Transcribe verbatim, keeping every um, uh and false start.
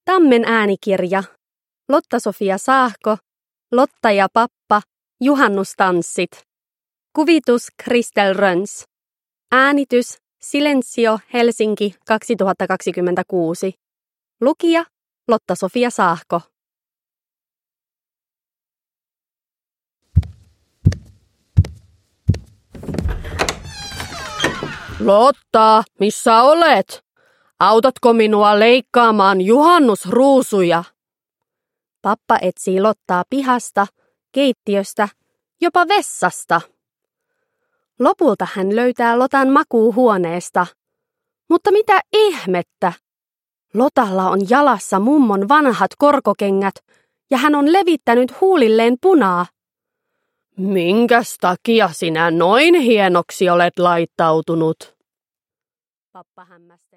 Tammen äänikirja. Lotta-Sofia Saahko, Lotta ja pappa, juhannustanssit. Kuvitus Kristel Röns. Äänitys Silenzio Helsinki kaksituhattakaksikymmentäkuusi. Lukija Lotta-Sofia Saahko. Lotta, missä olet? Autatko minua leikkaamaan juhannusruusuja? Pappa etsii Lottaa pihasta, keittiöstä, jopa vessasta. Lopulta hän löytää Lotan makuuhuoneesta. Mutta mitä ihmettä? Lotalla on jalassa mummon vanhat korkokengät ja hän on levittänyt huulilleen punaa. Minkäs takia sinä noin hienoksi olet laittautunut? Pappa hämmästyi.